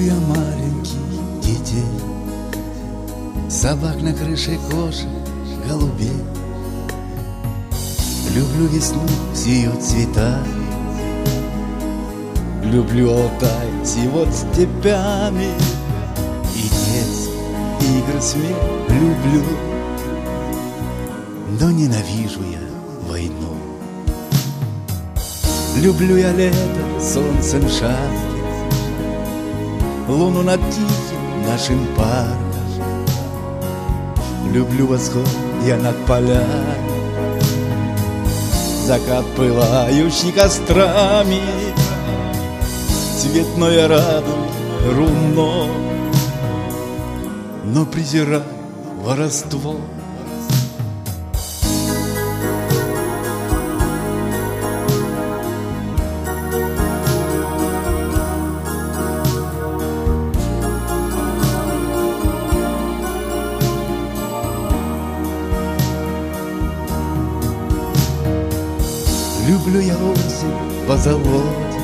я маленьких детей, собак на крыше, кошек, голубей. Люблю весну с ее цветами, люблю Алтай с его степями. И детские игры, смех люблю, но ненавижу я войну. Люблю я лето солнцем шарки, луну над тихим нашим парком. Люблю восход я над полями, закат пылающий кострами, цветное радуги руно, но презираю воровство. Люблю я осень по золоте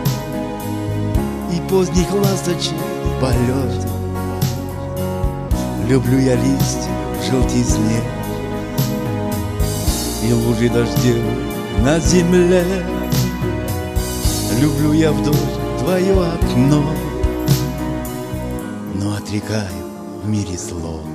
и поздних ласточек полет. Люблю я листья в желтизне и лужи дождей на земле. Люблю я вдоль твое окно, но отрекаю в мире зло.